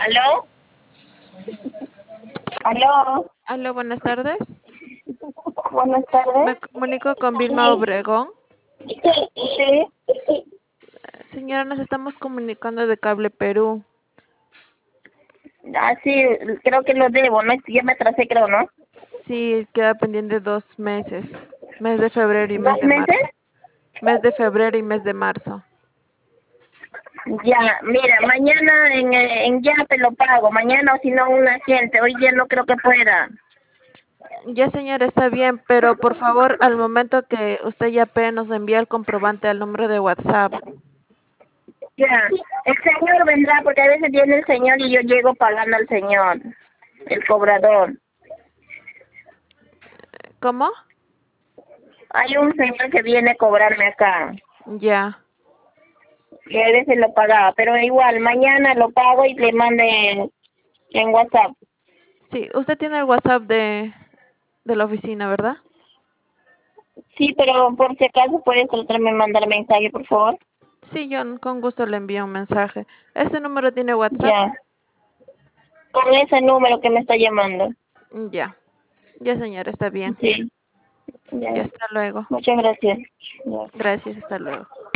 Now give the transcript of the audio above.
¿Aló? ¿Aló? Aló, buenas tardes. Buenas Me tardes. comunico con Vilma Obregón. Sí. Señora, nos estamos comunicando de Cable Perú. Ah, sí, creo que lo debo, ¿no? Ya me atrasé, creo, ¿no? Sí, queda pendiente 2 meses. Mes de febrero y mes ¿Dos de meses? marzo. Mes de febrero y mes de marzo. Ya, mira, mañana en ya te lo pago. Mañana o si no, un agente. Hoy día no creo que pueda. Ya, señora, está bien, pero por favor, al momento que usted ya pague, nos envía el comprobante al número de WhatsApp. Ya, el señor vendrá porque a veces viene el señor y yo llego pagando al señor, el cobrador. ¿Cómo? Hay un señor que viene a cobrarme acá. Ya. Y a veces lo pagaba, pero igual, mañana lo pago y le mande en WhatsApp. Sí, usted tiene el WhatsApp de la oficina, ¿verdad? Sí, pero por si acaso puedes tratarme de mandar mensaje, por favor. Sí, yo con gusto le envío un mensaje. ¿Este número tiene WhatsApp? Ya, con ese número que me está llamando. Ya. Ya, señora, está bien. Sí, ya. Ya, hasta luego. Muchas gracias. Ya. Gracias, hasta luego.